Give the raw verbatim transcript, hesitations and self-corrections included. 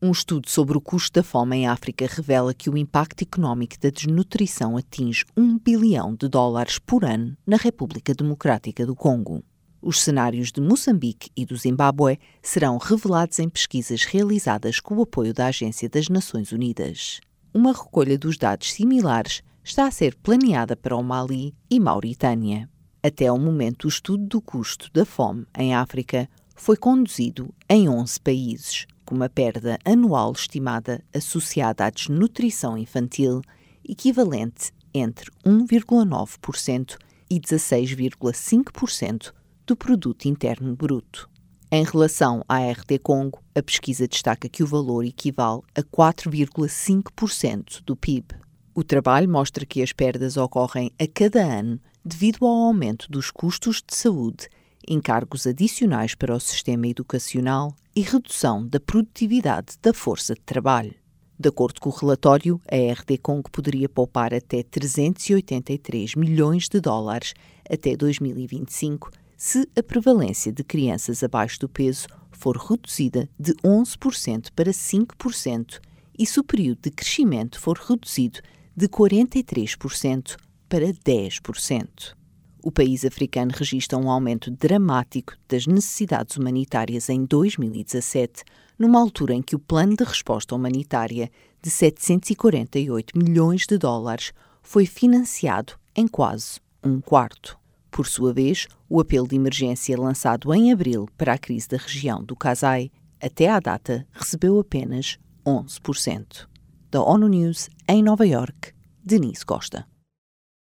Um estudo sobre o custo da fome em África revela que o impacto económico da desnutrição atinge um bilhão de dólares por ano na República Democrática do Congo. Os cenários de Moçambique e do Zimbábue serão revelados em pesquisas realizadas com o apoio da Agência das Nações Unidas. Uma recolha dos dados similares está a ser planeada para o Mali e Mauritânia. Até ao momento, o estudo do custo da fome em África foi conduzido em onze países, com uma perda anual estimada associada à desnutrição infantil equivalente entre um vírgula nove por cento e dezasseis vírgula cinco por cento do Produto Interno Bruto. Em relação à R D Congo, a pesquisa destaca que o valor equivale a quatro vírgula cinco por cento do P I B. O trabalho mostra que as perdas ocorrem a cada ano devido ao aumento dos custos de saúde, encargos adicionais para o sistema educacional e redução da produtividade da força de trabalho. De acordo com o relatório, a R D Congo poderia poupar até trezentos e oitenta e três milhões de dólares até dois mil e vinte e cinco se a prevalência de crianças abaixo do peso for reduzida de onze por cento para cinco por cento e se o período de crescimento for reduzido de quarenta e três por cento para dez por cento. O país africano registra um aumento dramático das necessidades humanitárias em dois mil e dezassete, numa altura em que o plano de resposta humanitária de setecentos e quarenta e oito milhões de dólares foi financiado em quase um quarto. Por sua vez, o apelo de emergência lançado em abril para a crise da região do Kasai, até à data, recebeu apenas onze por cento. Da ONU News, em Nova Iorque, Denise Costa.